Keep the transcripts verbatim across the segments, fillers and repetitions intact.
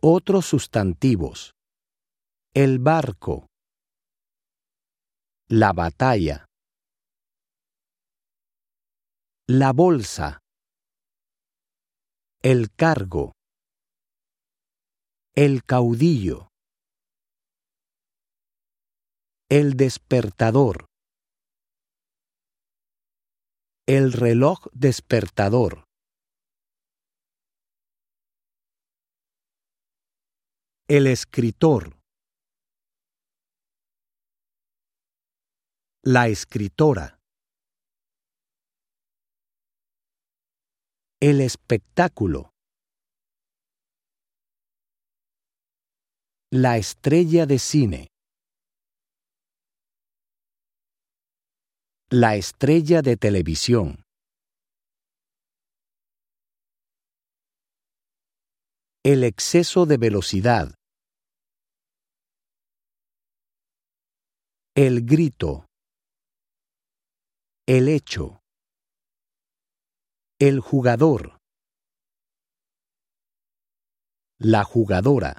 Otros sustantivos. El barco. La batalla. La bolsa. El cargo. El caudillo. El despertador. El reloj despertador. El escritor. La escritora. El espectáculo. La estrella de cine. La estrella de televisión. El exceso de velocidad. El grito. El hecho. El jugador. La jugadora.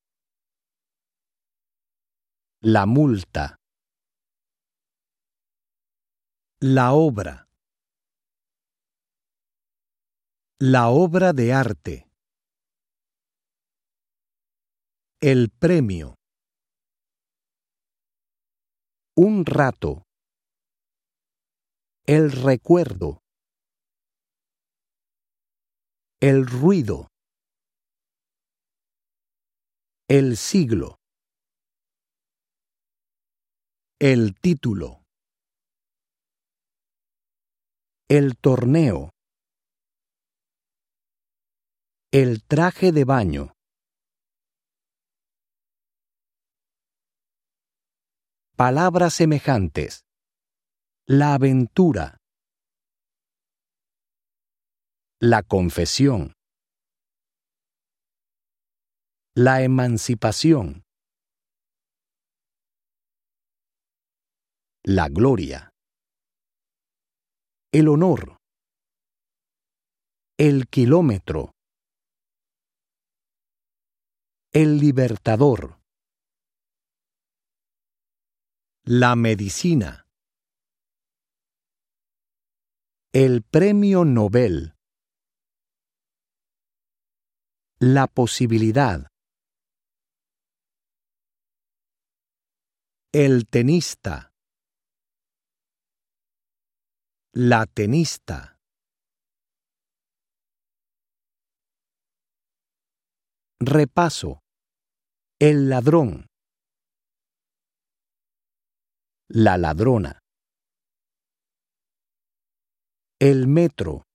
La multa. La obra. La obra de arte. El premio. Un rato. El recuerdo. El ruido. El siglo. El título. El torneo. El traje de baño. Palabras semejantes. La aventura. La confesión. La emancipación. La gloria. El honor. El kilómetro. El libertador. La medicina. El premio Nobel. La posibilidad. El tenista. La tenista. Repaso. El ladrón. La ladrona. El metro.